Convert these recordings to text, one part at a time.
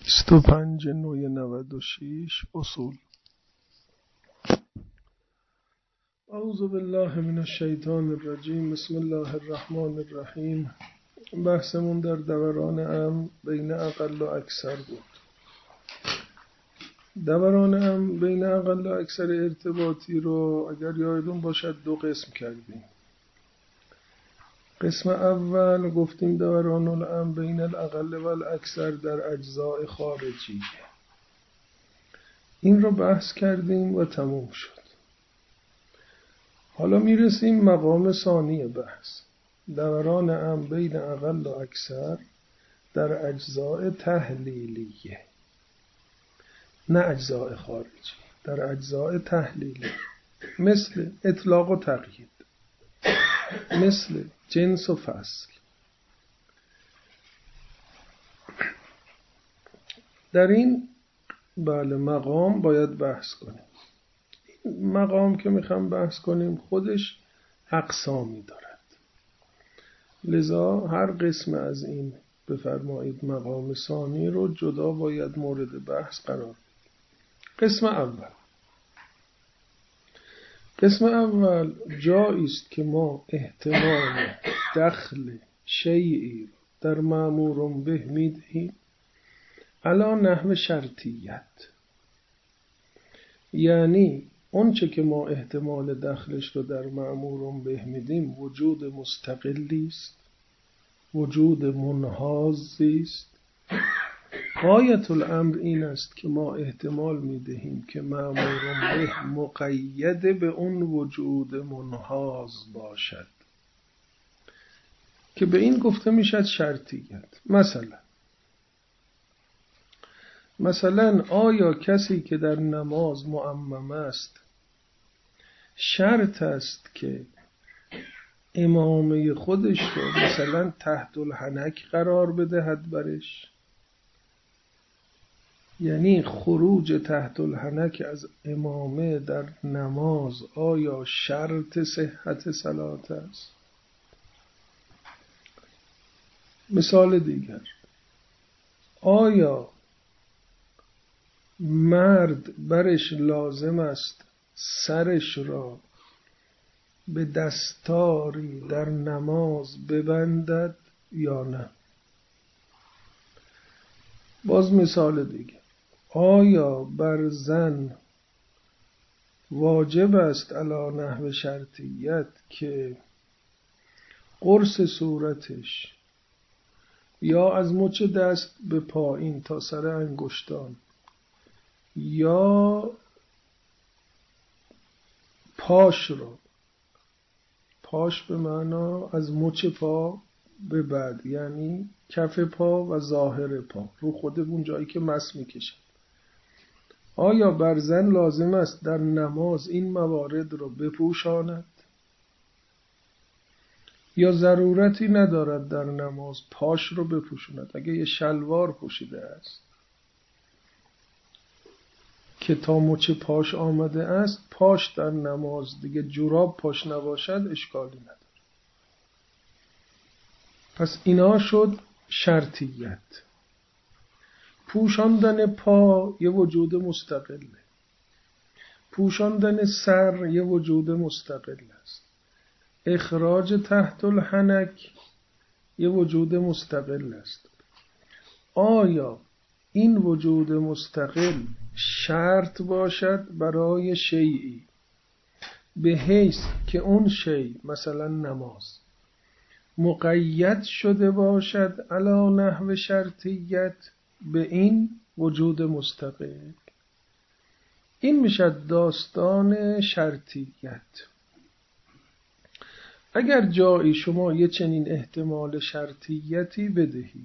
25 نوی 96 اصول. اعوذ بالله من الشیطان الرجیم. بسم الله الرحمن الرحیم. بحثمون در دوران امر بین اقل و اکثر بود. دوران امر بین اقل و اکثر ارتباطی رو اگر یادتون باشد دو قسم کردیم. قسم اول گفتیم دوران الامر بین الاقل و الاکثر در اجزاء خارجی. این رو بحث کردیم و تموم شد. حالا میرسیم مقام ثانی بحث، دوران امر بین اقل و اکثر در اجزاء تحلیلیه، نه اجزاء خارجی، در اجزاء تحلیلی، مثل اطلاق و تقیید، مثل جنس و فصل. در این مقام باید بحث کنیم. این مقام که میخوام بحث کنیم خودش اقسامی دارد، لذا هر قسم از این بفرمایید مقام ثانی رو جدا باید مورد بحث قرار بدیم. قسم اول جایی است که ما احتمال دخل شیئی در مأمور به میدهیم علی نحو شرطیت، یعنی اون چه که ما احتمال دخلش رو در مأمور به میدیم وجود مستقلی است، وجود منحازی است. غایت الامر این است که ما احتمال میدهیم که مأمور به مقید به اون وجود منحاز باشد که به این گفته میشد شرطیت. مثلا آیا کسی که در نماز معمم است شرط است که امامه خودش رو مثلا تحت الحنک قرار بدهد برش؟ یعنی خروج تحت الحنک از امامه در نماز آیا شرط صحت صلات است؟ مثال دیگر، آیا مرد برش لازم است سرش را به دستاری در نماز ببندد یا نه؟ باز مثال دیگه، آیا بر زن واجب است علی نحو شرطیت که قرص صورتش یا از مچ دست به پایین تا سر انگشتان یا پاش رو، پاش به معنا از مچ پا به بعد یعنی کف پا و ظاهر پا رو خود اون جایی که مس میکشد، آیا بر زن لازم است در نماز این موارد رو بپوشاند یا ضرورتی ندارد در نماز پاش رو بپوشاند؟ اگه یه شلوار پوشیده است که تا مچ پاش آمده است، پاش در نماز دیگه جوراب پاش نباشد اشکالی نداره. پس اینا شد شرطیت. پوشاندن پا یه وجود مستقله، پوشاندن سر یه وجود مستقل است، اخراج تحت الحنک یه وجود مستقل است. آیا این وجود مستقل شرط باشد برای شیئی به حیث که اون شیء مثلا نماز مقید شده باشد علی نحو شرطیت به این وجود مستقل؟ این میشد داستان شرطیت. اگر جایی شما یه چنین احتمال شرطیتی بدهید،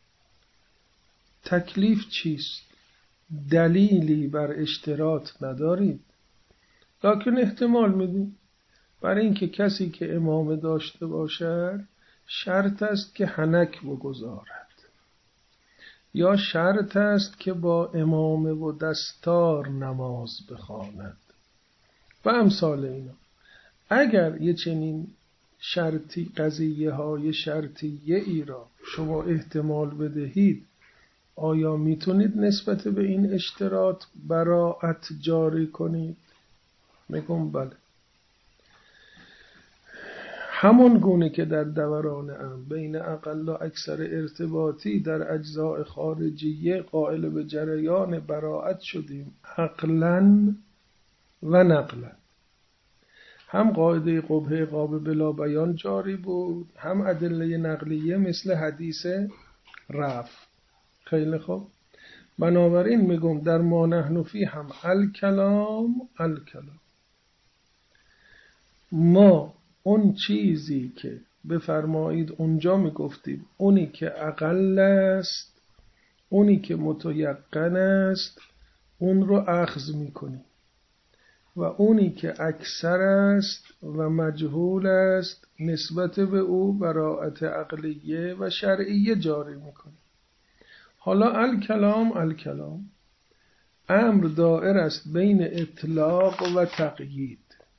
تکلیف چیست؟ دلیلی بر اشتراط ندارید، لکن احتمال میدید. برای اینکه کسی که امامه داشته باشد شرط است که حنک بگذارد، یا شرط است که با امامه و دستار نماز بخواند و امثال اینا. اگر یه چنین شرطی قضیه های شرطیه ای را شما احتمال بدهید آیا میتونید نسبت به این اشتراط براءت جاری کنید؟ میگم بله. همون گونه که در دوران امر بین اقل و اکثر ارتباطی در اجزاء خارجیه قائل به جریان براءت شدیم عقلاً و نقلاً، هم قاعده قبح قابل بلا بیان جاری بود، هم ادله نقلیه مثل حدیث رفع. خیلی خوب. بنابراین میگم در ما نحن فی هم الکلام ما اون چیزی که بفرمایید اونجا میگفتیم اونی که اقل است، اونی که متیقن است، اون رو اخذ میکنیم و اونی که اکثر است و مجهول است نسبت به او براءت عقلیه و شرعیه جاری میکنیم. حالا الکلام امر دائر است بین اطلاق و تقیید.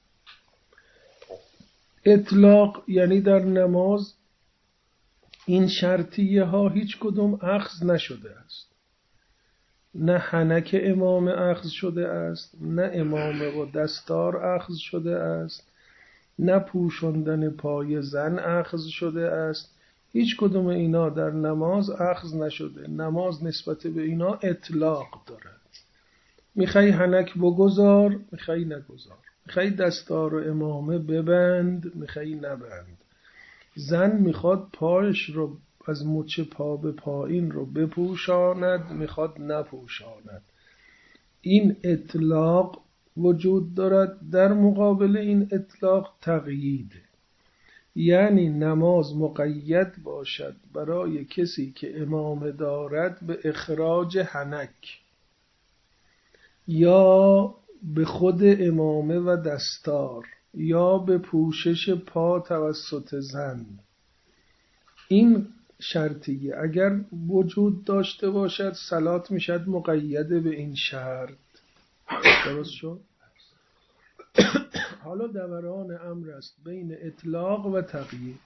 اطلاق یعنی در نماز این شرطیه ها هیچ کدوم اخذ نشده است، نه حنک امام اخذ شده است، نه امامه و دستار اخذ شده است، نه پوشاندن پای زن اخذ شده است. هیچ کدوم اینا در نماز اخذ نشده. نماز نسبت به اینا اطلاق دارد. میخوای حنک بگذار، میخوای نگذار، میخوای دستار و امامه ببند، میخوای نبند. زن میخواد پایش رو از مچ پا به پایین رو بپوشاند، میخواد نپوشاند. این اطلاق وجود دارد. در مقابل این اطلاق تقیید، یعنی نماز مقید باشد برای کسی که امامه دارد به اخراج حنک یا به خود امامه و دستار یا به پوشش پا توسط زن. این شرطیه اگر وجود داشته باشد صلات میشد مقید به این شرط. درست شد؟ حالا دوران امر است بین اطلاق و تقیید.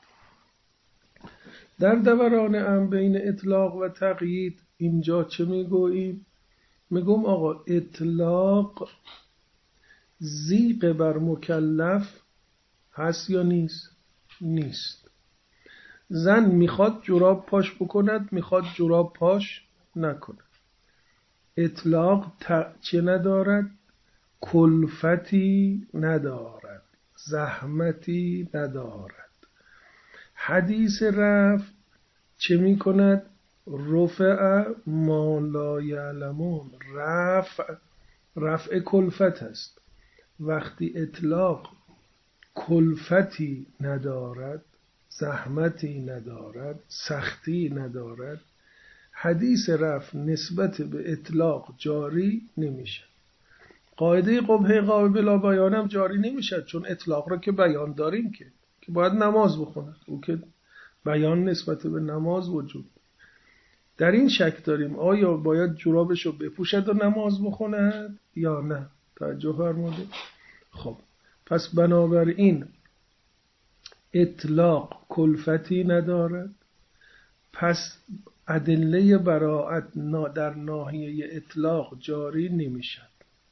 در دوران امر بین اطلاق و تقیید اینجا چه میگوییم؟ میگم آقا اطلاق ضیق بر مکلف هست یا نیست؟ نیست. زن میخواد جوراب پاش بکند، میخواد جوراب پاش نکند. اطلاق چه ندارد؟ کلفتی ندارد، زحمتی ندارد. حدیث رفع چه میکند؟ رفع ما لا یعلمون. رفع کلفت است. وقتی اطلاق کلفتی ندارد، زحمتی ندارد، سختی ندارد، حدیث رفع نسبت به اطلاق جاری نمیشه. قاعده قبح قابل بلا بیانم جاری نمیشه، چون اطلاق را که بیان داریم که باید نماز بخونه، او که بیان نسبت به نماز وجود. در این شک داریم آیا باید جورابش رو بپوشد و نماز بخوند یا نه. توجه فرمودید؟ خب پس بنابراین اطلاق کلفتی ندارد، پس ادله براءت در ناحیه اطلاق جاری نمیشد.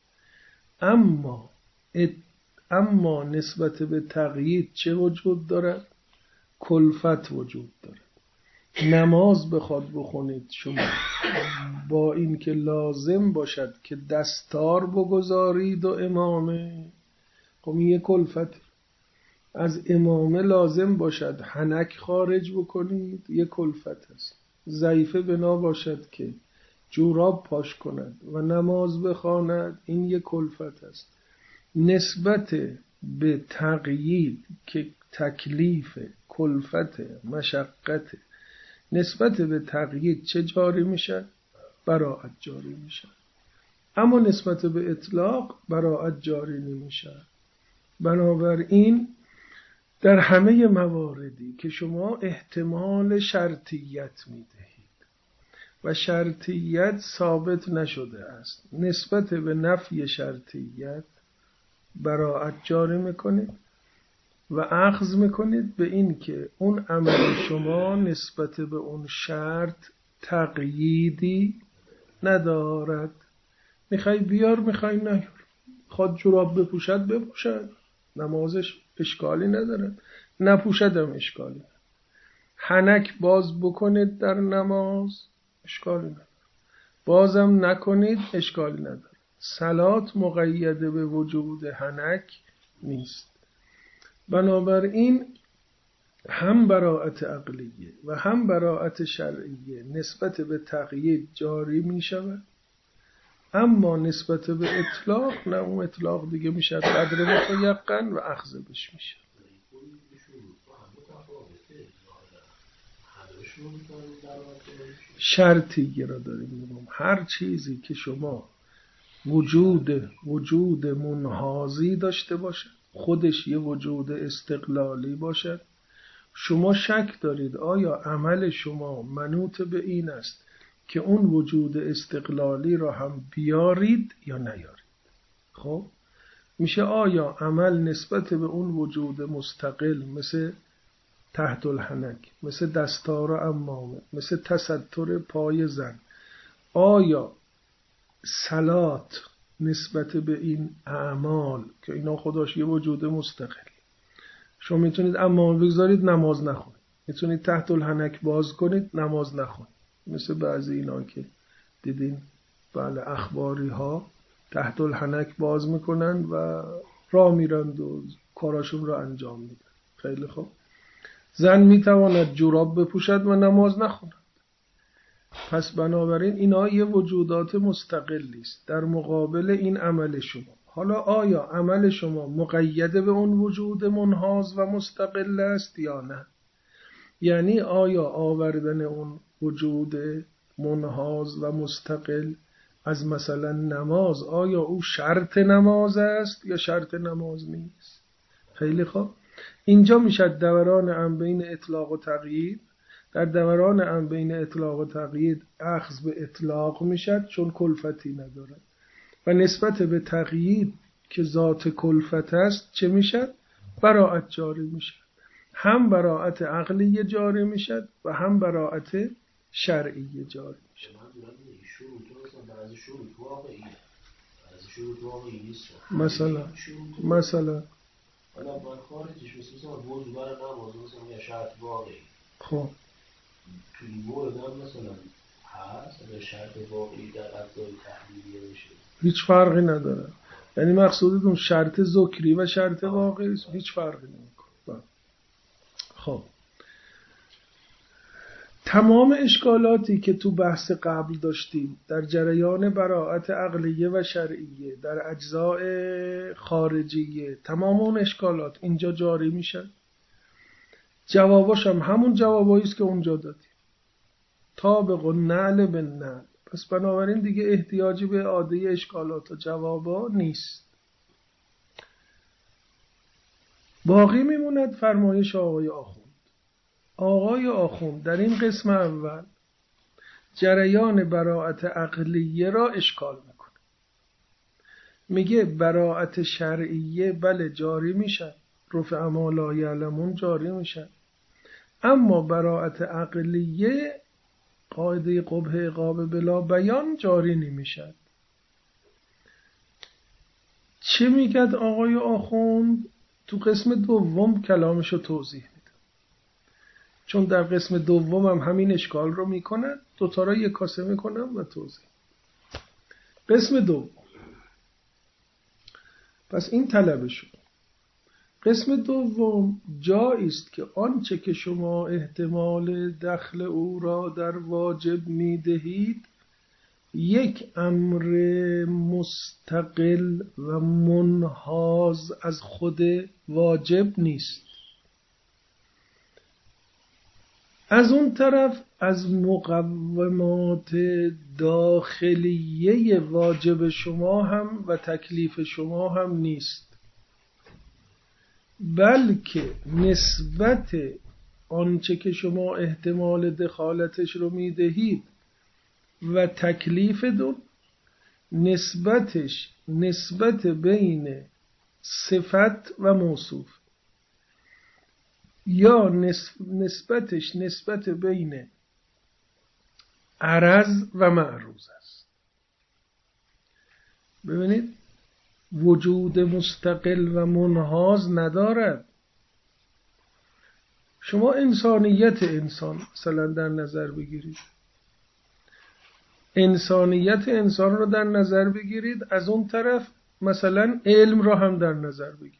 اما نسبت به تقیید چه وجود دارد؟ کلفت وجود دارد. نماز بخواد بخونید شما با این که لازم باشد که دستار بگذارید و امامه، خب این یه کلفت. از امامه لازم باشد حنک خارج بکنید، یه کلفت است. ضعیفه بنا باشد که جوراب پاش کند و نماز بخواند، این یه کلفت است. نسبت به تقیید که تکلیف، کلفت، مشقت، نسبت به تقیید چه جاری میشه؟ براءت جاری میشه. اما نسبت به اطلاق براءت جاری نمیشه. بنابراین در همه مواردی که شما احتمال شرطیت میدهید و شرطیت ثابت نشده است، نسبت به نفی شرطیت براءت جاری میکنید و اخذ میکنید به این که اون عمل شما نسبت به اون شرط تقییدی ندارد. میخوای بیار، میخوای نیار. خود جوراب بپوشد، نمازش اشکالی نداره، نپوشدم اشکالی نداره. حنک باز بکنید در نماز، اشکالی نداره. بازم نکنید، اشکالی نداره. صلات مقیده به وجود حنک نیست. بنابراین هم براءت عقلیه و هم براءت شرعیه نسبت به تقیید جاری می شود، اما نسبت به اطلاق نه، اون اطلاق دیگه میشه قدر متیقن و اخذ بش میشه. شرطی را داریم میگم هر چیزی که شما وجود منحازی داشته باشد، خودش یه وجود استقلالی باشد، شما شک دارید آیا عمل شما منوط به این است که اون وجود استقلالی را هم بیارید یا نیارید. خب میشه آیا عمل نسبت به اون وجود مستقل مثل تحت الحنک، مثل دستار امامه، مثل تستر پای زن، آیا صلات نسبت به این اعمال که اینا خداش یه وجود مستقل، شما میتونید امامه بگذارید نماز نخونید، میتونید تحت الحنک باز کنید نماز نخونید، مثل بعضی اینا که دیدین بله اخباری ها تحت الحنک باز میکنن و راه میرند و کاراشون رو انجام میدن. خیلی خوب. زن میتواند جوراب بپوشد و نماز نخوند. پس بنابراین اینا یه وجودات مستقلی است در مقابل این عمل شما. حالا آیا عمل شما مقید به اون وجود منحاز و مستقل است یا نه؟ یعنی آیا آوردن اون وجود منحاز و مستقل از مثلا نماز، آیا او شرط نماز است یا شرط نماز نیست؟ خیلی خوب. اینجا میشد دوران هم بین اطلاق و تقیید. در دوران هم بین اطلاق و تقیید اخذ به اطلاق میشد چون کلفتی ندارد، و نسبت به تقیید که ذات کلفت است چه میشد؟ براءت جاری میشد. هم براءت عقلی جاری میشد و هم براءت شرعی جاری میشد. مثلا حالا با خارجش مثل وضو برای نماز مثلا یه شرط واقعی. خب توی مورد هم مثلا هست اگر شرط واقعی در اجزای تحلیلیه بشه هیچ فرقی نداره. یعنی مقصودتون شرط ذکری و شرط واقعی است، هیچ فرقی نمیکنه. خب تمام اشکالاتی که تو بحث قبل داشتیم در جریان براءت عقلیه و شرعیه در اجزاء خارجیه، تمام اون اشکالات اینجا جاری میشن. جواباش هم همون جوابایی است که اونجا دادیم، طابق و نعل به نعل. پس بنابراین دیگه احتیاجی به اعاده اشکالات و جوابا نیست. باقی میموند فرمایش آقای آخوند. آقای آخوند در این قسم اول جریان براءت عقلیه را اشکال میکنه. میگه براءت شرعیه بله جاری میشن، رفع ما لا یعلمون جاری میشن، اما براءت عقلیه قاعده قبح عقاب بلا بیان جاری نمیشن. چه میگد آقای آخوند؟ تو قسم دوم کلامشو توضیح میده، چون در قسم دوم هم همین اشکال رو میکنن، دوتا را یک کاسه میکنم و توضیح. قسم دوم، پس این طلبشون. قسم دوم جایی است که آنچه که شما احتمال دخل او را در واجب میدهید یک امر مستقل و منحاز از خود واجب نیست. از اون طرف از مقومات داخلیه واجب شما هم و تکلیف شما هم نیست، بلکه نسبت آنچه که شما احتمال دخالتش رو میدهید و تکلیف دون نسبتش نسبت بین صفت و موصوف، یا نسبتش نسبت بین عرض و معروض است. ببینید وجود مستقل و منحاز ندارد. شما انسانیت انسان مثلا در نظر بگیرید، انسانیت انسان رو در نظر بگیرید، از اون طرف مثلا علم رو هم در نظر بگیرید.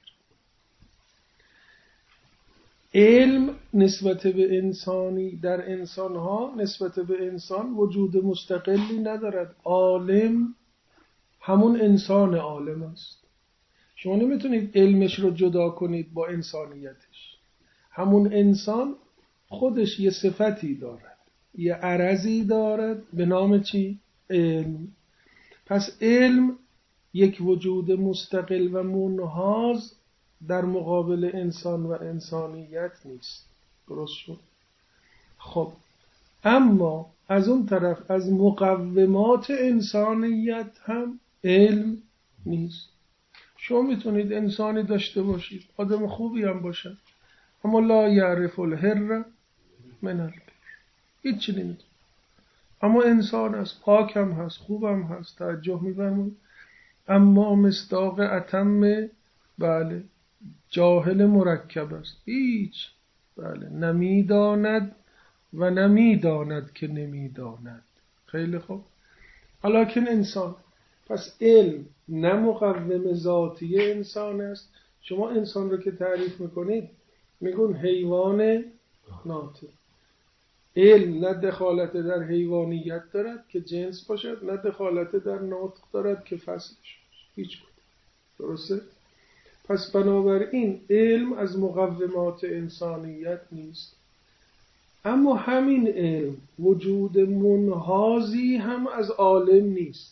علم نسبت به انسانی در انسانها نسبت به انسان وجود مستقلی ندارد. عالم همون انسان عالم است. شما نمیتونید علمش رو جدا کنید با انسانیتش. همون انسان خودش یه صفتی دارد، یه عرضی دارد به نام چی؟ علم. پس علم یک وجود مستقل و منحاز در مقابل انسان و انسانیت نیست. درست شد؟ خب اما از اون طرف از مقومات انسانیت هم علم نیست. شما میتونید انسانی داشته باشید، آدم خوبی هم باشه، اما لا یعرف الحر من البر، هیچی نمیدونه، اما انسان است، پاک هم هست، خوب هم هست. توجه می‌فرمایید؟ اما مصداق اتم بله جاهل مرکب است، هیچ بله نمیداند و نمیداند که نمیداند. خیلی خوب. ولکن انسان، پس علم نه مقوم ذاتی انسان است. شما انسان رو که تعریف میکنید میگون حیوان ناطق. علم نه دخالت در حیوانیت دارد که جنس باشد، نه دخالت در ناطق دارد که فصلش باشد، هیچ کدوم. درسته؟ پس بنابراین علم از مقومات انسانیت نیست. اما همین علم وجود منحازی هم از عالم نیست.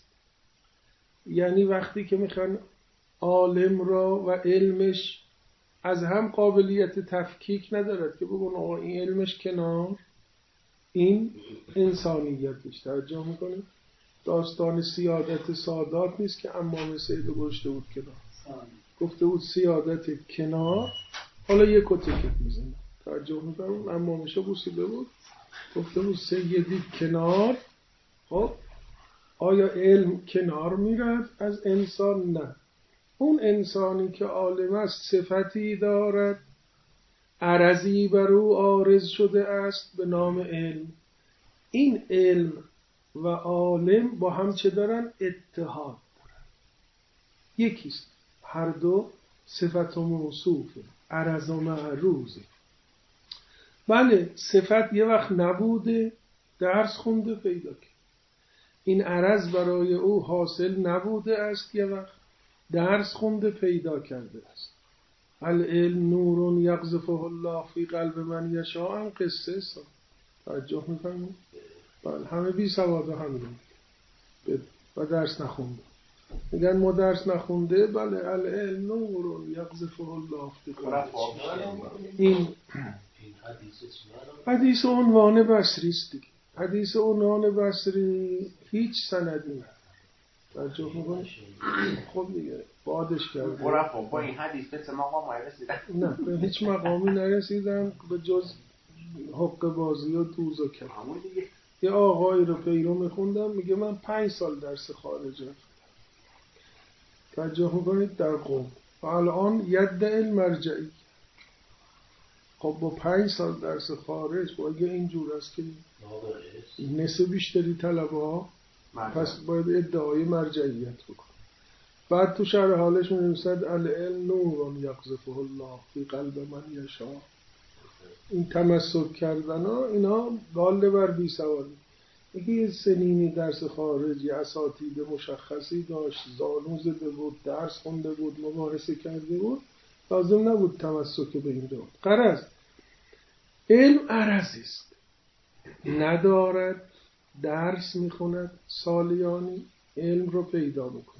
یعنی وقتی که میخوان عالم را و علمش از هم قابلیت تفکیک ندارد که بگون آقا این علمش کنار، این انسانیتش. توجه میکنه؟ داستان سیادت سادات نیست که امام سید رو گذاشته بود کنار، گفته بود سیادت کنار، حالا یک تکت میزنه. توجه میکنم امامشو بوسیده بود، گفته بود سیدی کنار. خب آیا علم کنار میرد از انسان؟ نه. اون انسانی که عالم است صفتی دارد، عرضی بر او عارض شده است به نام علم. این علم و عالم با هم چه دارن؟ اتحاد دارن، یکیست. هر دو صفت و موصوفه، عرض و معروضه. بله صفت یه وقت نبوده، درس خونده پیدا کرد. این عرض برای او حاصل نبوده است، یه وقت درس خونده پیدا کرده است. العلم نور یقذفه الله فی قلب من یشاء، هم قصه است. توجه می‌فرمایید؟ بله همه بی سواد همین و درس نخونده. میگن ما درس نخونده. بله العلم نور یقذفه الله فی قلب. این حدیث عنوان بصری است دیگه. حدیث عنوان بصری هیچ سندی نداره. توجه می‌کنید؟ خب دیگه بادش کرده. با این حدیث به چه مقامی رسیدن؟ نه به هیچ مقامی نرسیدن به جز حق بازی و دوز و کف. یه آقایی رو پیرو میخوندم میگه من 5 سال درس خارج رفتم. توجه می‌کنید؟ در قم و الان یدعی المرجعی. خب با 5 سال درس خارج باید اینجور است که نصف بیشتری طلبه ها پس باید ادعای مرجعیت بکن. بعد تو شرح حالش می‌نویسد العلم نور یقذفه الله فی قلب من یشاء. این تمسک کردن ها اینا دال بر بی سوالی. یه سنینی درس خارجی اساتید مشخصی داشت، زانو زده بود، درس خونده بود، مباحثه کرده بود، لازم نبود تمسک به این دو. غرض علم عرضی است، ندارد، درس میخوند سالیانی، علم رو پیدا میکنه،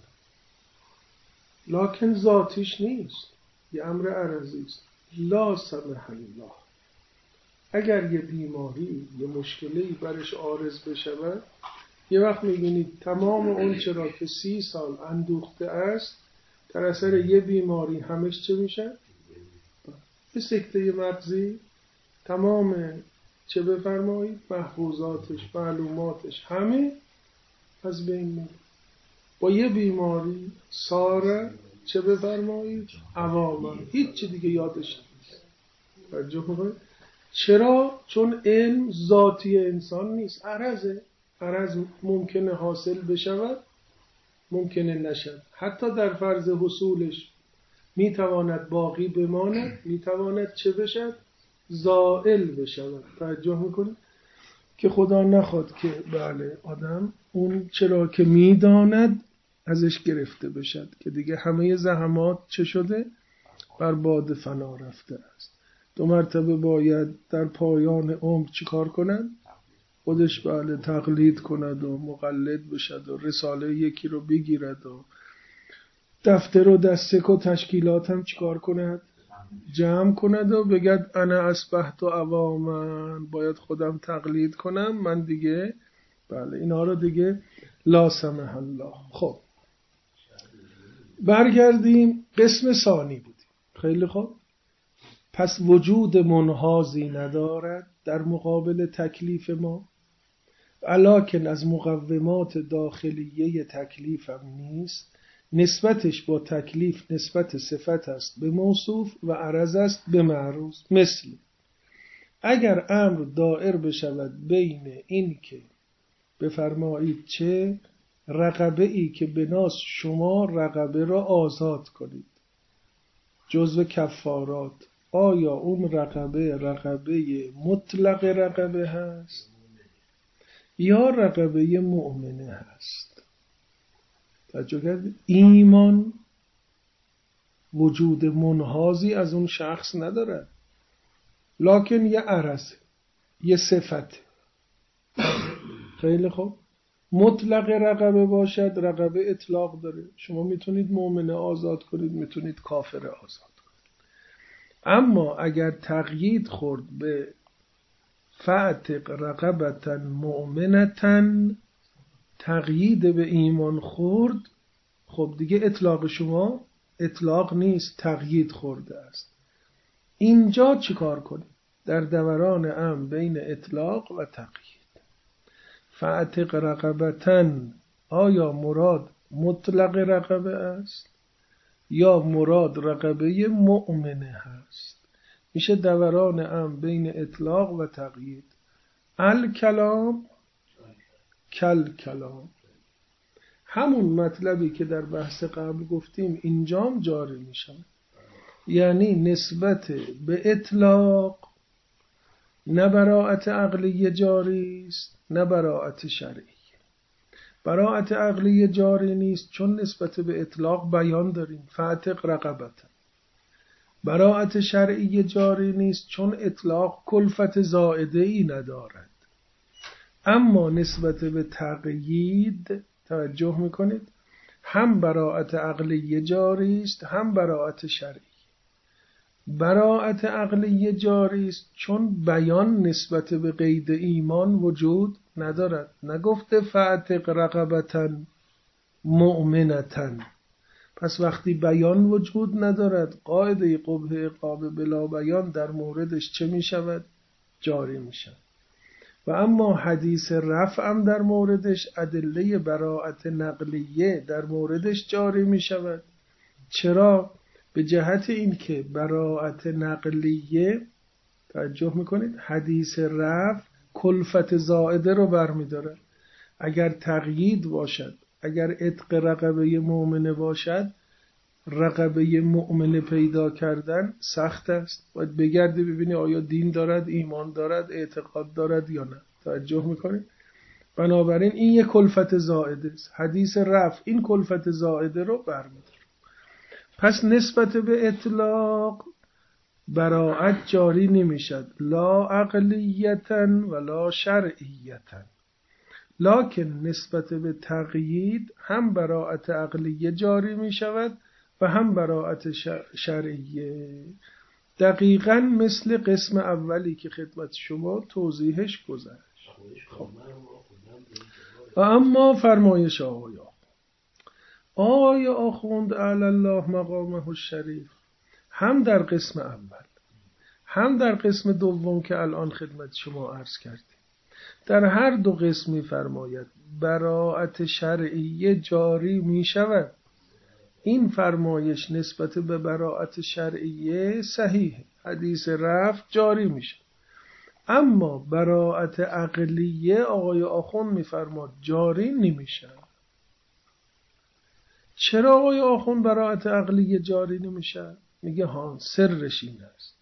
لکن ذاتیش نیست، یه امر عرضی است. لا سمح الله، اگر یه بیماری یه مشکلی برش عارض بشود، یه وقت میبینید تمام اون چرا که 30 سال اندوخته است در اثر یه بیماری همش چه میشه؟ به سکته مغزی تمام چه بفرمایید محفوظاتش، معلوماتش همه از بین میره. با یه بیماری ساره چه بفرمایید عواما، هیچ چی دیگه یادش نیست. توجه کنید. چرا؟ چون علم ذاتی انسان نیست، عرضه. عرض ممکنه حاصل بشود، ممکنه نشد. حتی در فرض حصولش میتواند باقی بماند، میتواند چه بشد؟ زائل بشود. توجه میکنید که خدا نخواد که بله آدم اون چرا که میداند ازش گرفته بشد، که دیگه همه زحمات چه شده؟ بر باد فنا رفته است. 2 مرتبه باید در پایان عمر چیکار کند؟ خودش بله تقلید کند و مقلد بشد و رساله یکی رو بگیرد و دفتر و دستک و تشکیلات هم چیکار کند؟ جمع کند و بگد انا اصبحت عواما، باید خودم تقلید کنم، من دیگه بله اینا رو دیگه لا سمح الله. خب برگردیم قسم ثانی بودیم. خیلی خوب. پس وجود منحازی ندارد در مقابل تکلیف ما، ولکن از مقومات داخلیه تکلیف هم نیست. نسبتش با تکلیف نسبت صفت است به موصوف و عرض است به معروض. مثل اگر امر دائر بشود بین این که بفرمایید چه رقبه ای که بناس شما رقبه را آزاد کنید جزو کفارات، آیا اون رقبه مطلق رقبه هست یا رقبه مؤمنه هست؟ توجه کردید؟ ایمان وجود منحازی از اون شخص ندارد، لکن یه عرضه، یه صفت. خیلی خوب. مطلق رقبه باشد، رقبه اطلاق داره. شما میتونید مؤمنه آزاد کنید، میتونید کافر آزاد کنید. اما اگر تقیید خورد به فاعتق رقبتا مؤمنتن، تقیید به ایمان خورد، خب دیگه اطلاق شما اطلاق نیست، تقیید خورده است. اینجا چیکار کنید؟ در دوران امر بین اطلاق و تقیید. فاعتق رقبتن، آیا مراد مطلق رقبه است یا مراد رقبه مؤمنه هست؟ میشه دوران امر بین اطلاق و تقیید. الکلام کل کلام، همون مطلبی که در بحث قبل گفتیم اینجام جاری میشه. یعنی نسبت به اطلاق نه براءت عقلی جاری است نه براءت شرعی. براءت عقلی جاری نیست چون نسبت به اطلاق بیان داریم، فاعتق رقبتا. براءت شرعی جاری نیست چون اطلاق کلفت زائده ای ندارد. اما نسبت به تقیید توجه میکنید، هم براءت عقلی جاری است هم براءت شرعی. براءت عقلی جاری است چون بیان نسبت به قید ایمان وجود ندارد. نگفته فاعتق رقبتا مؤمنتا. پس وقتی بیان وجود ندارد، قاعده قبح عقاب بلا بیان در موردش چه می شود؟ جاری می شود. و اما حدیث رفع هم در موردش ادله براءت نقلیه در موردش جاری می شود. چرا؟ به جهت این که براءت نقلیه توجه میکنید حدیث رفع کلفت زائده رو برمی دارد. اگر تقیید باشد، اگر عتق رقبه مؤمنه باشد، رقبه مؤمنه پیدا کردن سخت است. باید بگردی ببینی آیا دین دارد، ایمان دارد، اعتقاد دارد یا نه. توجه میکنید؟ بنابراین این یک کلفت زائده است. حدیث رفع این کلفت زائده رو برمی دارد. پس نسبت به اطلاق براءت جاری نمیشد، لا عقلیتا ولا شرعیتا. لکن نسبت به تقیید هم براءت عقلیه جاری می شود و هم براءت شرعیه. دقیقاً مثل قسم اولی که خدمت شما توضیحش گذشت. خب. و اما فرمایش آقای آخوند اعلی الله مقامه الشریف هم در قسم اول هم در قسم دوم که الان خدمت شما عرض کردیم. در هر دو قسم می‌فرماید براءت شرعیه جاری می شود. این فرمایش نسبت به براءت شرعیه صحیح، حدیث رفع جاری میشه. اما براءت عقلیه آقای آخوند می‌فرماد جاری نمیشه. چرا آقای آخوند براءت عقلیه جاری نمیشه؟ میگه ها سرش این است.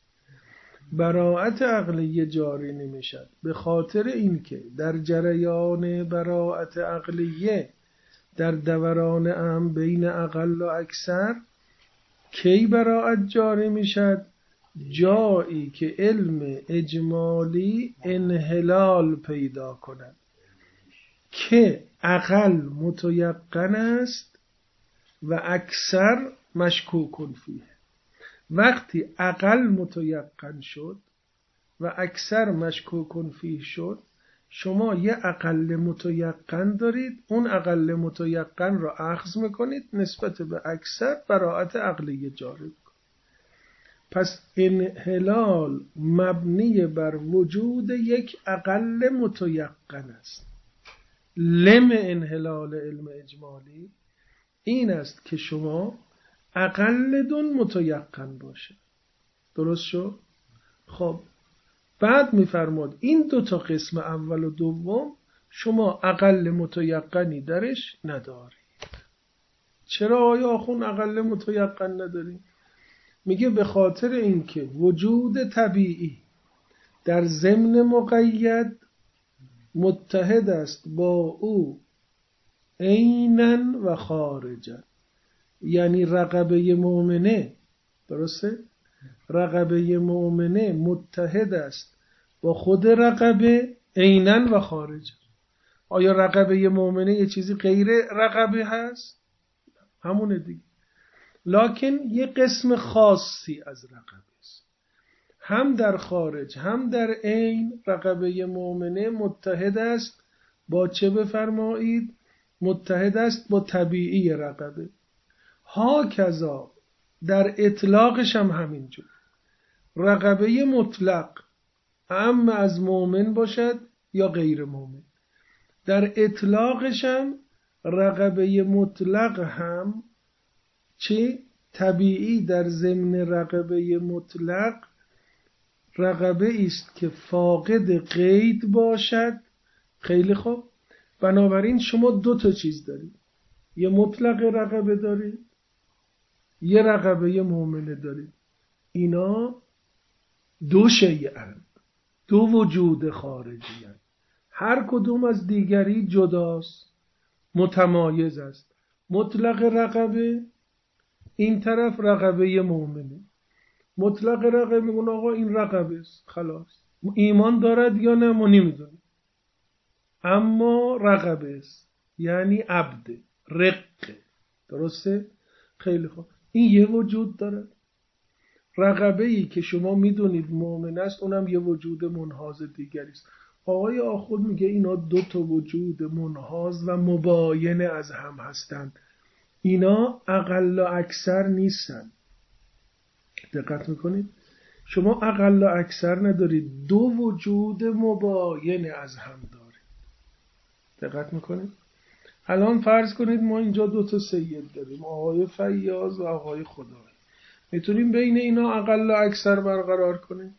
براءت عقلیه جاری نمیشد به خاطر اینکه در جریان براءت عقلیه در دوران هم بین اقل و اکثر کی براءت جاری میشد؟ جایی که علم اجمالی انحلال پیدا کند که اقل متیقن است و اکثر مشکوک فیه. وقتی اقل متیقن شد و اکثر مشکوک فیه شد، شما یه اقل متیقن دارید، اون اقل متیقن را اخذ میکنید، نسبت به اکثر براءت عقلیه جاری کنید. پس انحلال مبنی بر وجود یک اقل متیقن است. لم انحلال علم اجمالی این است که شما اقل دون متیقن باشه. درست شد؟ خب بعد میفرماد این دو تا قسم اول و دوم شما اقل متیقنی درش ندارید. چرا آیا آخون اقل متیقن ندارید؟ میگه به خاطر اینکه وجود طبیعی در ضمن مقید متحد است با او عیناً و خارجاً. یعنی رقبه مؤمنه، درسته؟ رقبه مؤمنه متحد است با خود رقبه عیناً و خارجاً. آیا رقبه مؤمنه یه چیزی غیر رقبه هست؟ همونه دیگه. لکن یه قسم خاصی از رقبه است. هم در خارج هم در عین رقبه مؤمنه متحد است با چه بفرمایید؟ متحد است با طبیعی رقبه. هاکذا در اطلاقش هم همینجور. رقبه مطلق اما از مؤمن باشد یا غیر مؤمن. در اطلاقش هم رقبه مطلق هم چه طبیعی در ضمن رقبه مطلق رقبه است که فاقد قید باشد. خیلی خوب. بنابراین شما دو تا چیز دارید. یه مطلق رقبه دارید، یه رقبه مؤمنه دارید. اینا دو شیئند، دو وجود خارجی هست. هر کدوم از دیگری جداست، متمایز است. مطلق رقبه این طرف رقبه مؤمنه. مطلق رقبه میگن آقا این رقبه است، خلاص. ایمان دارد یا نه ما نمیدونیم، اما رقبه است، یعنی عبد رقه. درسته؟ خیلی خوب. این یه وجود داره. رقبه ای که شما میدونید مؤمن است اونم یه وجود منحاز دیگری است. آقای آخوند میگه اینا دو تا وجود منحاز و مباین از هم هستند. اینا اقل و اکثر نیستن. دقت میکنید؟ شما اقل و اکثر ندارید، دو وجود مباین از هم دارید. دقت میکنید؟ الان فرض کنید ما اینجا دو تا سید داریم، آقای فیاض و آقای خدایی. میتونیم بین اینا اقل و اکثر برقرار کنیم؟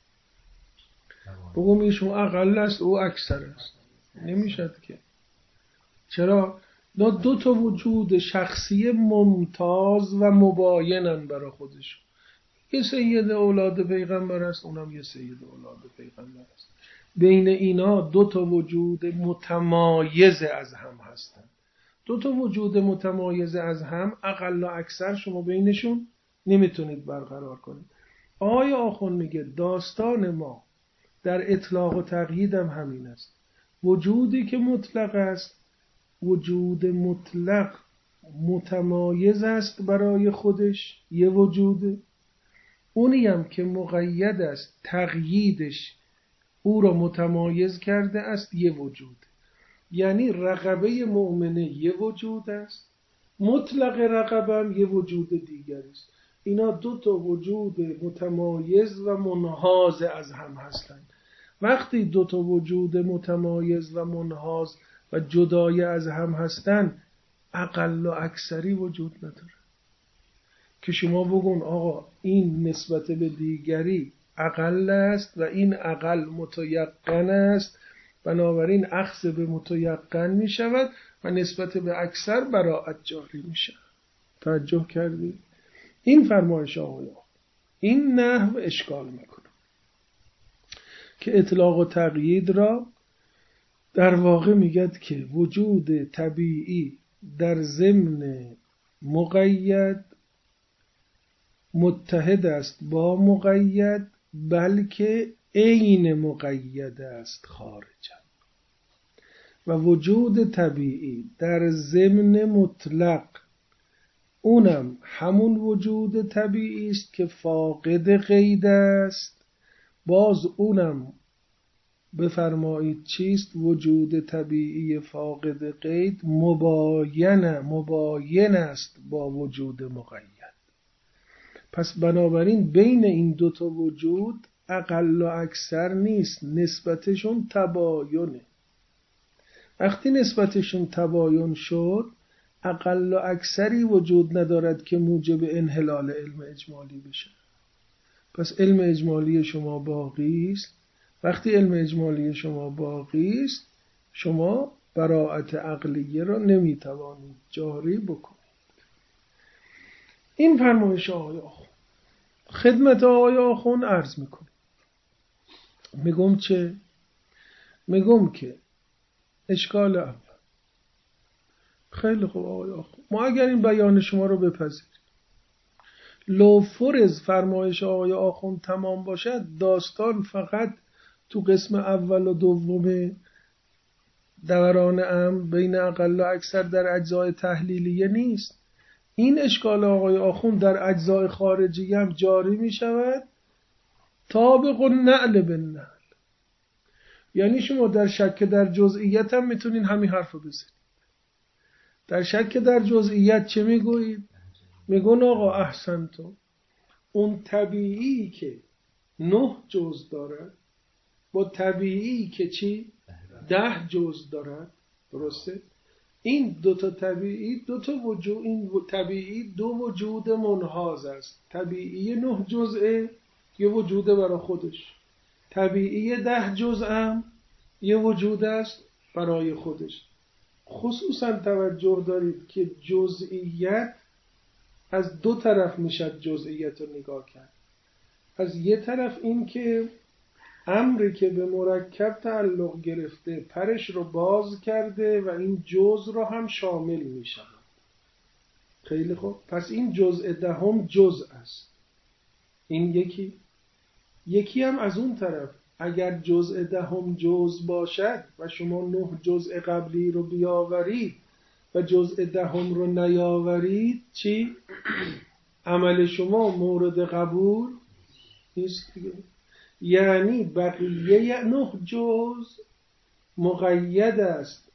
بگم شما اقل است او اکثر است، نمیشد که. چرا؟ دو تا وجود شخصی ممتاز و مباینن برای خودشون. یه سید اولاد پیغمبر است، اونم یه سید اولاد پیغمبر است. بین اینا دو تا وجود متمایز از هم هستن. دو تا وجود متمایز از هم اقل و اکثر شما بینشون نمیتونید برقرار کنید. آقای آخوند میگه داستان ما در اطلاق و تقیید هم همین است. وجودی که مطلق است، وجود مطلق متمایز است برای خودش، یه وجوده. اونی هم که مقید است، تقییدش او را متمایز کرده است، یه وجود. یعنی رقبه مؤمنه یه وجود است، مطلق رقبه هم یه وجود دیگر است. اینا دو تا وجود متمایز و منحاز از هم هستند. وقتی دو تا وجود متمایز و منحاز و جدای از هم هستند، اقل و اکثری وجود نداره که شما بگون آقا این نسبت به دیگری اقل است و این اقل متیقن است، بنابراین اخذ به متیقن می شود و نسبت به اکثر براءت جاری می شود. توجه کردی؟ این فرمایش آقا این نحو اشکال میکنه که اطلاق و تقیید را در واقع میگد که وجود طبیعی در ضمن مقید متحد است با مقید، بلکه عین مقید است خارجا، و وجود طبیعی در ضمن مطلق اونم همون وجود طبیعی است که فاقد قید است. باز اونم بفرمایید چیست؟ وجود طبیعی فاقد قید مباین است با وجود مقید. پس بنابراین بین این دوتا وجود اقل و اکثر نیست، نسبتشون تباینه. وقتی نسبتشون تباین شد، اقل و اکثری وجود ندارد که موجب انحلال علم اجمالی بشه. پس علم اجمالی شما باقی است. وقتی علم اجمالی شما باقی است، شما براءت عقلیه را نمیتوانید جاری بکنید. این فرمایش آقای آخوند. خدمت آقای آخوند عرض میکنم. میگم چه؟ میگم که اشکال اول. خیلی خوب آقای آخوند، ما اگر این بیان شما رو بپذیریم، لو فرض فرمایش آقای آخوند تمام باشد، داستان فقط تو قسم اول و دوم دوران امر بین اقل و اکثر در اجزای تحلیلیه نیست. این اشکال آقای آخوند در اجزای خارجی هم جاری می شود، طابق النعل بالنعل. یعنی شما در شک در جزئیت هم میتونین همین حرف رو بزنید. در شک در جزئیت چه میگویید؟ میگون آقا احسنتم، اون طبیعی که 9 جزء دارد با طبیعی که چی؟ 10 جزء دارد، درسته؟ این دوتا طبیعی دوتا وجود، این طبیعی دو وجود منحاز است. طبیعی 9 جزء یه وجود برای خودش، طبیعی 10 جزء هم یه وجود است برای خودش. خصوصا توجه دارید که جزئیت از دو طرف میشد جزئیت رو نگاه کرد. از یه طرف این که امری که به مرکب تعلق گرفته پرش رو باز کرده و این جزء رو هم شامل می شود. خیلی خوب، پس این جزء دهم جزء است. این یکی هم از اون طرف اگر جزء دهم جزء باشد و شما 9 جزء قبلی رو بیاورید و جزء دهم رو نیاورید، چی؟ عمل شما مورد قبول نیست دیگه. یعنی بقیه 9 جزء مقید است،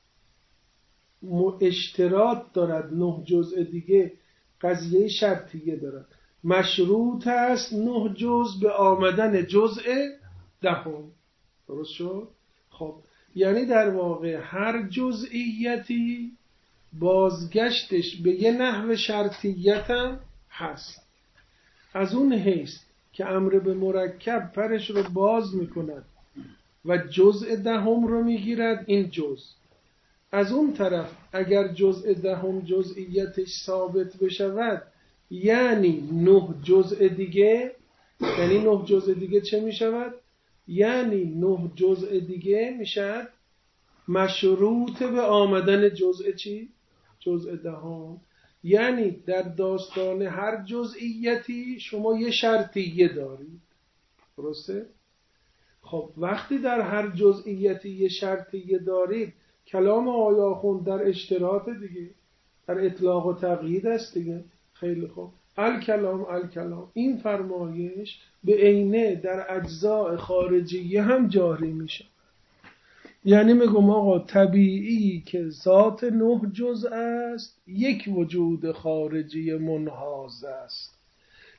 اشتراط دارد. 9 جزء دیگه قضیه شرطیه دارد، مشروط است 9 جزء به آمدن جزء دهم. درست شد؟ خب یعنی در واقع هر جزئیتی بازگشتش به یه نحو شرطیت هم هست. از اون حیث که امر به مرکب پرش رو باز میکند و جزء دهم رو میگیرد، این جزء. از اون طرف اگر جزء دهم جزئیتش ثابت بشود، یعنی 9 جزء دیگه، یعنی 9 جزء دیگه چه میشود؟ یعنی 9 جزء دیگه میشد مشروط به آمدن جزء چی؟ جزء دهم. یعنی در داستان هر جزئیتی شما یه شرطیه دارید، درسته؟ خب وقتی در هر جزئیتی یه شرطیه دارید، کلام آقای آخوند در اشتراط دیگه، در اطلاق و تقیید است دیگه. خیلی خوب، الکلام این فرمایش به عینه در اجزاء خارجیه هم جاری میشه. یعنی میگم آقا طبیعی که ذات 9 جزء است، یک وجود خارجی منحاز است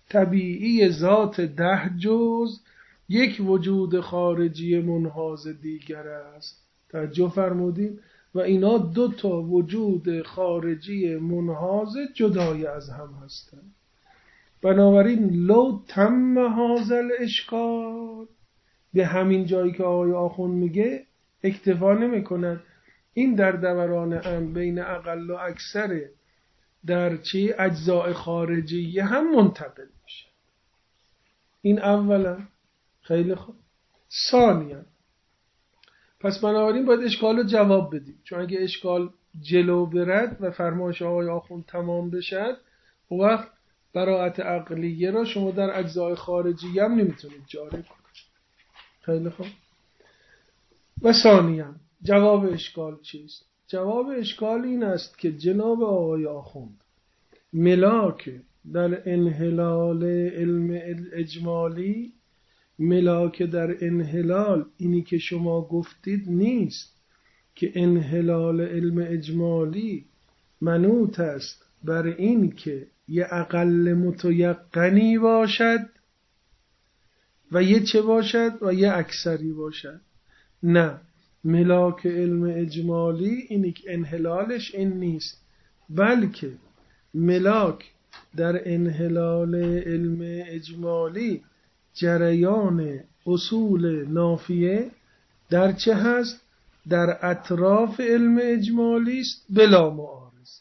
طبیعی ذات 10 جز یک وجود خارجی منحاز دیگر است. توجه فرمودید؟ و اینا 2 تا وجود خارجی منحاز جدای از هم هستند. بنابراین لو تم هذا الاشکال، به همین جایی که آقای آخوند میگه اکتفا نمی کند. این در دوران هم بین اقل و اکثر در چی اجزاء خارجی هم منتقل میشه. این اولا. خیلی خوب. ثانیا پس بنابراین باید اشکال رو جواب بدیم، چون اگه اشکال جلو برد و فرمایش آقای آخوند تمام بشد، اون وقت براءت عقلیه را شما در اجزاء خارجی هم نمیتونید جاری کنید. خیلی خوب. و ثانیا جواب اشکال چیست؟ جواب اشکال این است که جناب آقای آخوند ملاک در انحلال علم اجمالی، ملاک در انحلال اینی که شما گفتید نیست که انحلال علم اجمالی منوط است بر این که یه اقل متیقنی باشد و یه چه باشد و یه اکثری باشد. نه، ملاک علم اجمالی اینی که انحلالش این نیست، بلکه ملاک در انحلال علم اجمالی جریان اصول نافیه در چه هست؟ در اطراف علم اجمالی است بلا معارض.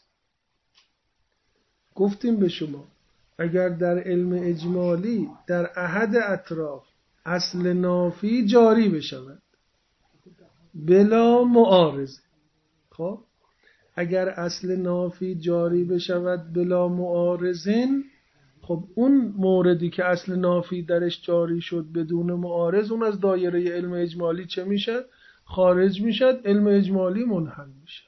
گفتیم به شما اگر در علم اجمالی در احد اطراف اصل نافی جاری بشود بلا معارض، خب اگر اصل نافی جاری بشود بلا معارضین، خب اون موردی که اصل نافی درش جاری شد بدون معارض، اون از دایره علم اجمالی چه میشد؟ خارج میشد، علم اجمالی منحل میشد.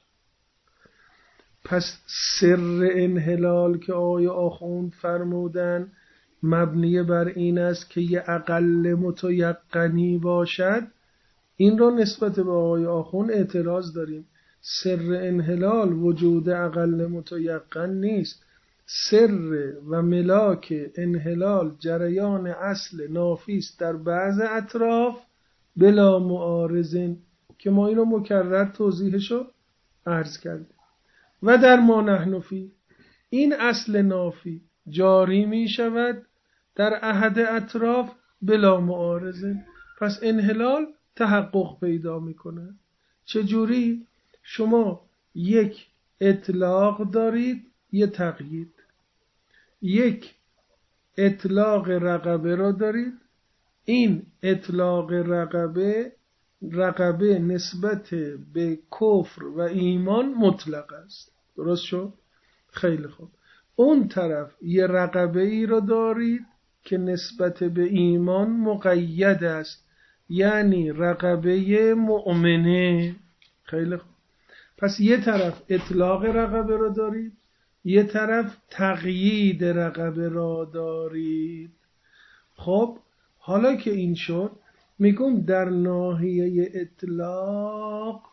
پس سر انحلال که آقای آخوند فرمودن مبنی بر این است که یه اقل متیقنی باشد. این را نسبت به آقای آخوند اعتراض داریم. سر انحلال وجود اقل متیقن نیست. سر و ملاک انحلال جریان اصل نافی است در بعض اطراف بلا معارضین، که ما اینو مکرر توضیحشو عرض کردیم. و در ما نحن فی، این اصل نافی جاری می شود در احد اطراف بلا معارضین. پس انحلال تحقق پیدا می کنه. چجوری؟ شما یک اطلاق دارید، یک تقیید. یک اطلاق رقبه را دارید. این اطلاق رقبه نسبت به کفر و ایمان مطلق است. درست شد؟ خیلی خوب. اون طرف یه رقبه ای را دارید که نسبت به ایمان مقید است، یعنی رقبه مؤمنه. خیلی خوب. پس یه طرف اطلاق رقبه را دارید، یه طرف تقیید رقبه را دارید. خب حالا که این شد، میگم در ناحیه اطلاق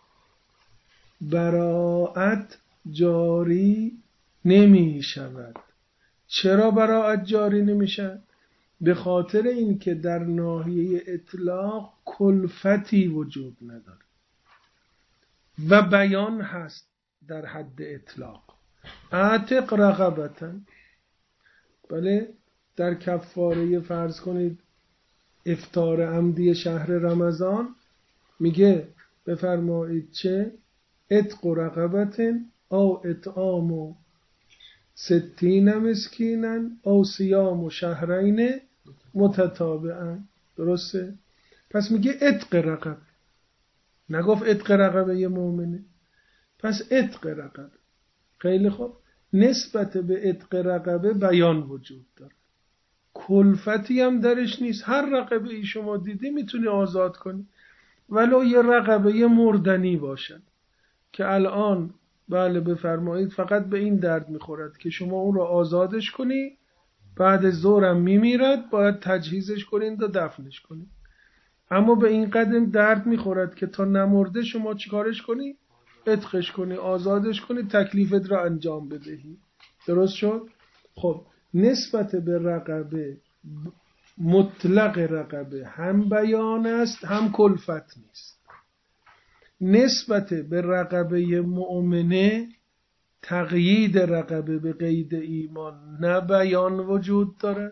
براءت جاری نمی شود. چرا براءت جاری نمی شود؟ به خاطر اینکه در ناحیه اطلاق کلفتی وجود نداره و بیان هست در حد اطلاق. اعتق رقبتا، بله، در کفاره فرض کنید افطار عمدی شهر رمضان میگه بفرمایید چه؟ اتق رقبتن او اطعام 60 مسکینا او صیام شهرین متتابعا. درسته؟ پس میگه اتق رقبه، نگفت اتق رقبه یه مؤمنه. پس اتق رقبه. خیلی خوب. نسبت به اتق رقبه بیان وجود داره، کلفتی هم درش نیست. هر رقبه ای شما دیدی میتونی آزاد کنی، ولو یه رقبه مردنی باشد که الان بله بفرمایید فقط به این درد میخورد که شما اون رو آزادش کنی، بعد ظهرم میمیرد، باید تجهیزش کنید و دفنش کنید. اما به این قدم درد میخورد که تا نمرده شما چیکارش کنی؟ عتقش کنی، آزادش کنی، تکلیفت را انجام بدهی. درست شد؟ خب نسبت به رقبه مطلق رقبه هم بیان است هم کلفت نیست. نسبت به رقبه مؤمنه تقیید رقبه به قید ایمان نه بیان وجود داره،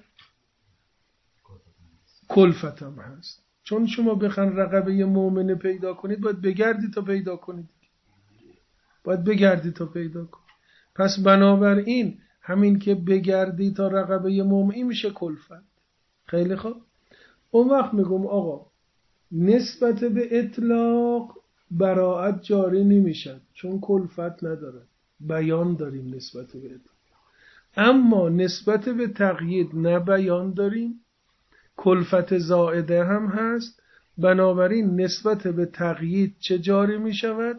کلفت هم هست. چون شما بخواید رقبه مؤمنه پیدا کنید باید بگردید تا پیدا کنید، باید بگردید تا پیدا کنید. پس بنابراین همین که بگردی تا رقبه مؤمنی میشه کلفت. خیلی خوب. اون وقت میگم آقا نسبت به اطلاق براءت جاری نمیشد چون کلفت نداره، بیان داریم نسبت به اطلاق. اما نسبت به تقیید نه بیان داریم، کلفت زائده هم هست. بنابراین نسبت به تقیید چه جاری می شود؟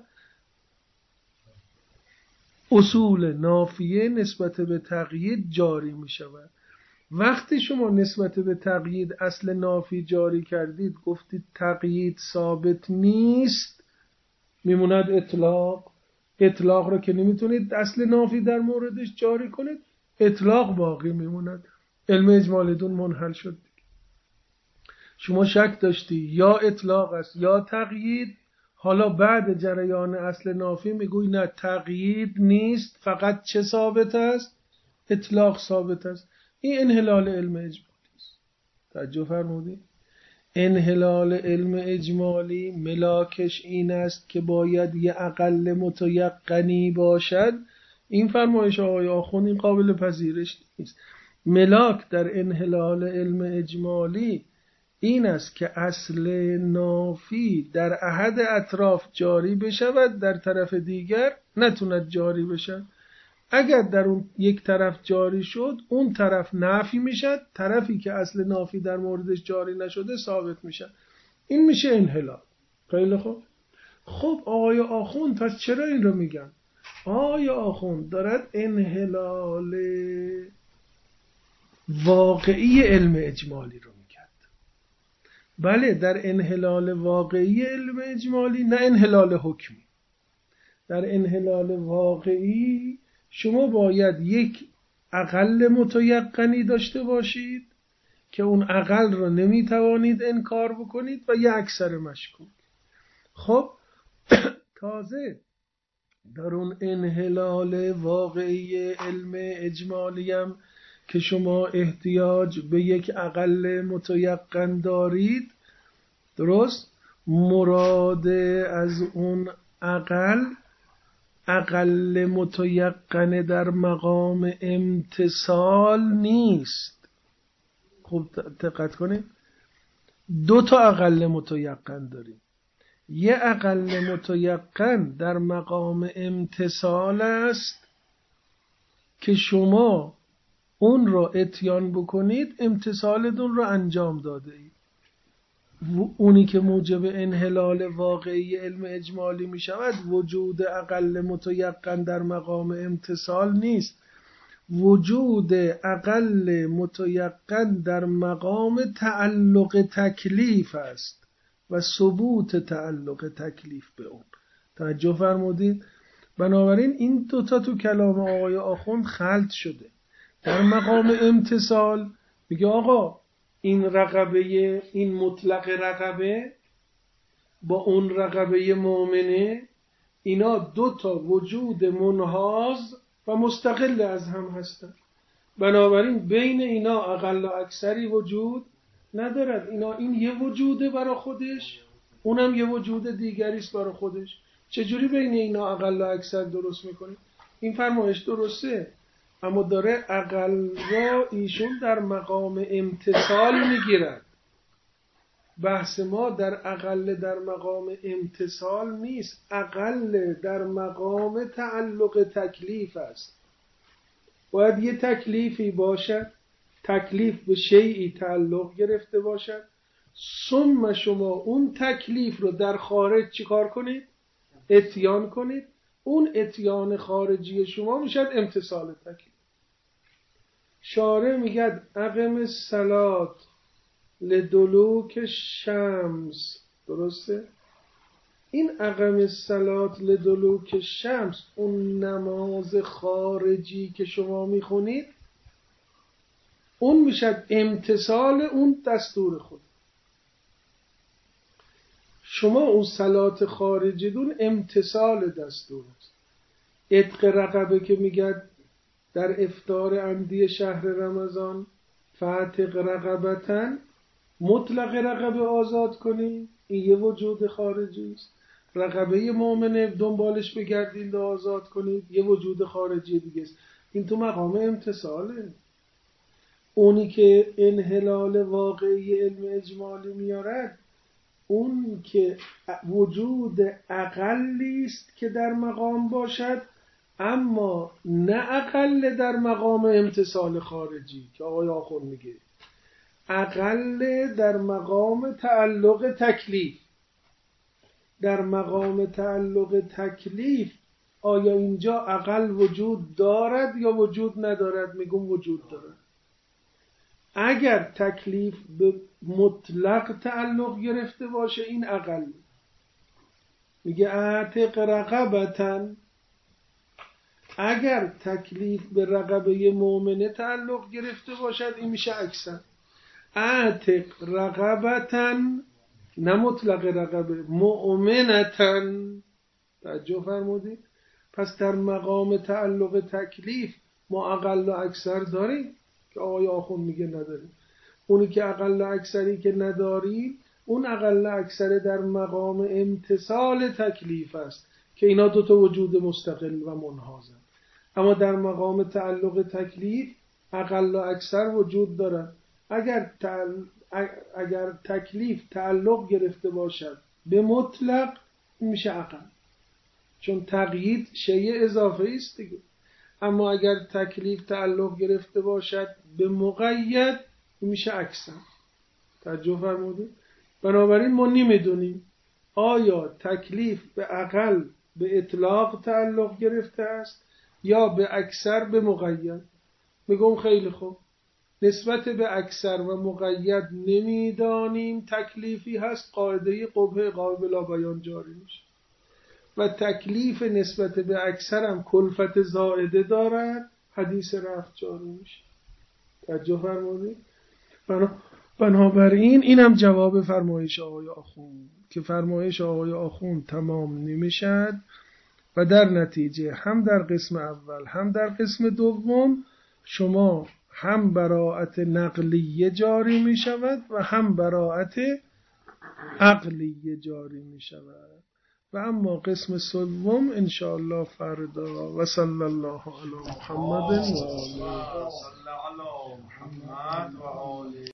اصول نافیه نسبت به تقیید جاری می شود. وقتی شما نسبت به تقیید اصل نافی جاری کردید گفتید تقیید ثابت نیست، میموند اطلاق. اطلاق رو که نمیتونید اصل نافی در موردش جاری کنید، اطلاق باقی میموند. علم اجمالیتون منحل شد. شما شک داشتی یا اطلاق است یا تقیید، حالا بعد جریان اصل نافی میگوی نه تقیید نیست، فقط چه ثابت است؟ اطلاق ثابت است. این انحلال علم اجمالی است. توجه فرمودید؟ انحلال علم اجمالی ملاکش این است که باید یه اقل متیقنی باشد. این فرمایش آقای آخوند این قابل پذیرش نیست. ملاک در انحلال علم اجمالی این است که اصل نافی در احد اطراف جاری بشود، در طرف دیگر نتوند جاری بشود. اگر در اون یک طرف جاری شد اون طرف نافی میشد، طرفی که اصل نافی در موردش جاری نشده ثابت میشد. این میشه انحلال. خیلی خوب. خب آقای آخوند پس چرا این رو میگن؟ آقای آخوند دارد انحلال واقعی علم اجمالی رو میکرد. بله در انحلال واقعی علم اجمالی، نه انحلال حکمی. در انحلال واقعی شما باید یک اقل متیقنی داشته باشید که اون اقل رو نمیتوانید انکار بکنید و یک اکثر مشکوک. خب تازه در اون انحلال واقعی علم اجمالی هم که شما احتیاج به یک اقل متیقن دارید، درست؟ مراد از اون اقل متیقن در مقام امتصال نیست. خوب دقت کنید، دو تا اقل متیقن داریم. یه اقل متیقن در مقام امتصال است که شما اون رو اتیان بکنید، امتصالتون رو انجام داده اید. اونی که موجب انحلال واقعی علم اجمالی می شود وجود اقل متیقن در مقام امتصال نیست، وجود اقل متیقن در مقام تعلق تکلیف است و ثبوت تعلق تکلیف به اون. توجه فرمودید؟ بنابراین این دوتا تو کلام آقای آخوند خلط شده. در مقام امتصال میگه آقا این رقبه، این مطلق رقبه با اون رقبه مؤمنه، اینا دو تا وجود منحاز و مستقل از هم هستند. بنابراین بین اینا اقل و اکثری وجود ندارد. این یه وجوده برای خودش، اونم یه وجود دیگری است برای خودش. چجوری بین اینا اقل و اکثر درست میکنه؟ این فرمایش درسته، اما داره اقل را ایشون در مقام امتصال میگیرد. بحث ما در اقل در مقام امتصال نیست، اقل در مقام تعلق تکلیف است. باید یه تکلیفی باشد، تکلیف به شیئی تعلق گرفته باشد، ثم شما اون تکلیف رو در خارج چیکار کنید؟ اتیان کنید. اون اتیان خارجی شما میشد امتصال تکلیف. شارع میگه اقم الصلاة لدلوک شمس، درسته؟ این اقم الصلاة لدلوک شمس، اون نماز خارجی که شما میخونید، اون میشه امتثال اون دستور خود. شما اون صلات خارجی دون امتثال دستور است. عتق رقبه که میگه در افطار عمدی شهر رمضان فاتق رقبتن، مطلق رقبه آزاد کنی، این یه وجود خارجی است. رقبه مؤمنه دنبالش بگردید و آزاد کنید، یه وجود خارجی دیگه است. این تو مقام امتثاله. اونی که انحلال واقعی علم اجمالی میارد، اون که وجود اقلی است که در مقام باشد، اما نه اقل در مقام امتثال خارجی که آقای آخوند میگه، اقل در مقام تعلق تکلیف. در مقام تعلق تکلیف آیا اینجا اقل وجود دارد یا وجود ندارد؟ میگم وجود دارد. اگر تکلیف به مطلق تعلق گرفته باشه این اقل. میگه اعتق رقبتن. اگر تکلیف به رقبه مؤمنه تعلق گرفته باشد این میشه اکثر. اعتق رقبتن، نه مطلق رقبه، مؤمنتن. توجه فرمودید؟ پس در مقام تعلق تکلیف ما اقل و اکثر داریم که آقای آخوند میگه نداریم. اونی که اقل و اکثری که نداریم، اون اقل و اکثر در مقام امتثال تکلیف است که اینا دوتا وجود مستقل و منحازن. اما در مقام تعلق تکلیف اقل و اکثر وجود دارن. اگر تکلیف تعلق گرفته باشد به مطلق میشه اقل، چون تقیید شیء اضافه است دیگه. اما اگر تکلیف تعلق گرفته باشد به مقید میشه اکثر. توجه فرمودید؟ بنابراین ما نمیدونیم آیا تکلیف به اقل به اطلاق تعلق گرفته است یا به اکثر به مقید. میگم خیلی خوب، نسبت به اکثر و مقید نمیدانیم تکلیفی هست، قاعده قبح قابل بیان جاری میشه. و تکلیف نسبت به اکثر هم کلفت زائده دارد، حدیث رفع جاری میشه. توجه فرمودید؟ بنابراین اینم جواب فرمایش آقای آخوند که فرمایش آقای آخوند تمام نمیشد و در نتیجه هم در قسم اول هم در قسم دوم شما هم براءت نقلیه جاری می شود و هم براءت عقلیه جاری می شود. و اما قسم سوم انشاءالله فردا. و صلی الله علی محمد و آله.